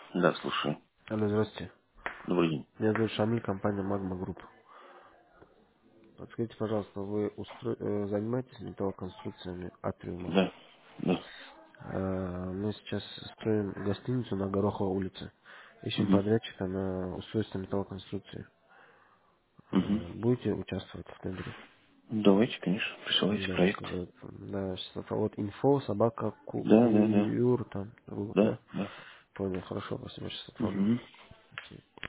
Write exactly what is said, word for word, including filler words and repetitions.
Да, слушаю. Алло, здравствуйте. Добрый день. Меня зовут Шамиль, компания Magma Group. Подскажите, пожалуйста, вы устро- э, занимаетесь металлоконструкциями Атриума? Да, да. Э, Мы сейчас строим гостиницу на Гороховой улице. Ищем Угу. подрядчика на устройство металлоконструкции. Угу. Э, Будете участвовать в тендере? Давайте, конечно, присылайте Да, проект. сейчас, вот, да, сейчас это вот инфо, собака, ку- Да, да, да. куюр, там, вот, да? Да, да. Понял, хорошо, спасибо, сейчас оформлю. Угу.